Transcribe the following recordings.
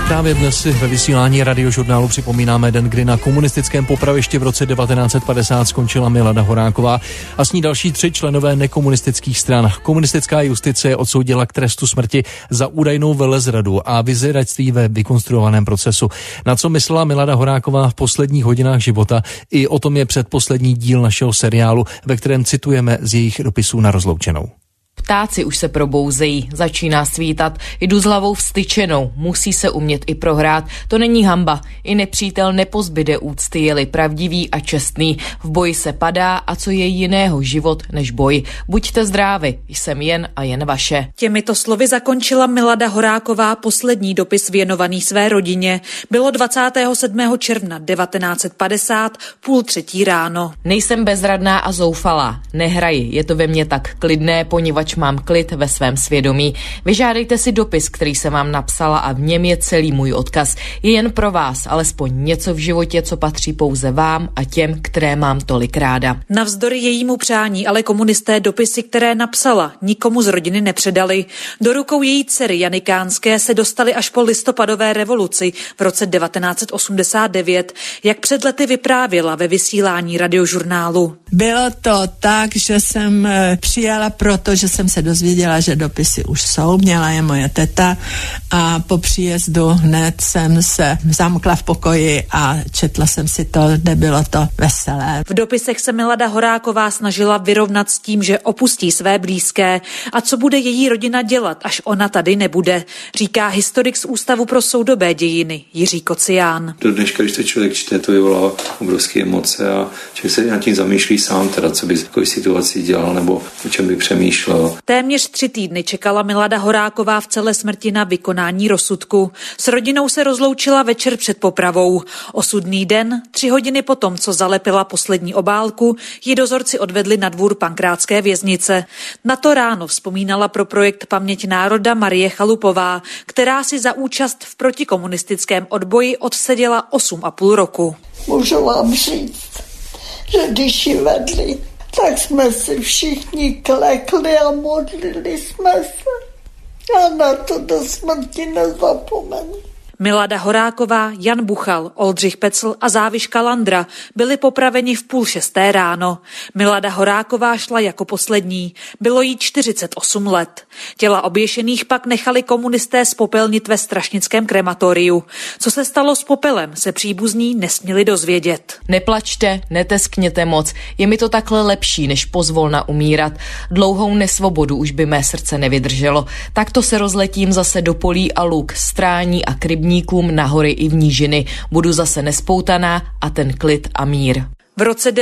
právě dnes si ve vysílání Radiožurnálu připomínáme den, kdy na komunistickém popravišti v roce 1950 skončila Milada Horáková a s ní další 3 členové nekomunistických stran. Komunistická justice je odsoudila k trestu smrti za údajnou velezradu a vyzvědačství ve vykonstruovaném procesu. Na co myslela Milada Horáková v posledních hodinách života, i o tom je předposlední díl našeho seriálu, ve kterém citujeme z jejich dopisů na rozloučenou. Ptáci už se probouzejí, začíná svítat, jdu s hlavou vztyčenou, musí se umět i prohrát, to není hanba, i nepřítel nepozbyde úcty, je-li pravdivý a čestný, v boji se padá a co je jiného život než boj. Buďte zdraví, jsem jen a jen vaše. Těmito slovy zakončila Milada Horáková poslední dopis věnovaný své rodině. Bylo 27. června 1950, 2:30 ráno. Nejsem bezradná a zoufalá, nehraji, je to ve mně tak klidné, poněvadž mám klid ve svém svědomí. Vyžádejte si dopis, který jsem vám napsala a v něm je celý můj odkaz. Je jen pro vás, alespoň něco v životě, co patří pouze vám a těm, které mám tolik ráda. Navzdory jejímu přání ale komunisté dopisy, které napsala, nikomu z rodiny nepředali. Do rukou její dcery Jany Kánské se dostaly až po listopadové revoluci v roce 1989, jak před lety vyprávěla ve vysílání Radiožurnálu. Bylo to tak, že jsem přijala proto, že jsem se dozvěděla, že dopisy už jsou, měla je moje teta a po příjezdu hned jsem se zamkla v pokoji a četla jsem si to, nebylo to veselé. V dopisech se Milada Horáková snažila vyrovnat s tím, že opustí své blízké a co bude její rodina dělat, až ona tady nebude, říká historik z Ústavu pro soudobé dějiny Jiří Kocián. Do dneška, když to člověk čte, to vyvolá obrovské emoce a člověk se nad tím zamýšlí sám, teda co by v takové situaci dělal nebo o čem by přemýšlel. Téměř 3 týdny čekala Milada Horáková v celé smrti na vykonání rozsudku. S rodinou se rozloučila večer před popravou. Osudný den, 3 hodiny potom, co zalepila poslední obálku, ji dozorci odvedli na dvůr Pankrátské věznice. Na to ráno vzpomínala pro projekt Paměť národa Marie Chalupová, která si za účast v protikomunistickém odboji odseděla 8,5 roku. Můžu vám říct, že když ji vedli, tak jsme si všichni klekli a modlili jsme se. Já na to do smrti nezapomenu. Milada Horáková, Jan Buchal, Oldřich Pecl a Záviš Kalandra byli popraveni v 5:30 ráno. Milada Horáková šla jako poslední. Bylo jí 48 let. Těla oběšených pak nechali komunisté spopelnit ve strašnickém krematoriu. Co se stalo s popelem, se příbuzní nesměli dozvědět. Neplačte, neteskněte moc, je mi to takhle lepší, než pozvolna umírat. Dlouhou nesvobodu už by mé srdce nevydrželo. Takto se rozletím zase do polí a luk, strání a krybní na hory i v nížiny. Budu zase nespoutaná a ten klid a mír. V roce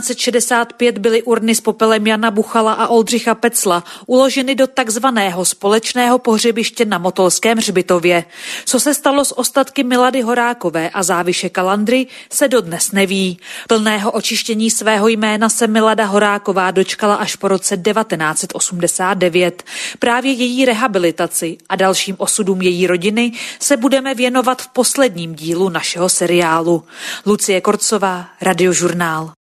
1965 byly urny s popelem Jana Buchala a Oldřicha Pecla uloženy do takzvaného společného pohřebiště na Motolském hřbitově. Co se stalo s ostatky Milady Horákové a Záviše Kalandry, se dodnes neví. Plného očištění svého jména se Milada Horáková dočkala až po roce 1989. Právě její rehabilitaci a dalším osudům její rodiny se budeme věnovat v posledním dílu našeho seriálu. Lucie Korcová, Radiožurnál.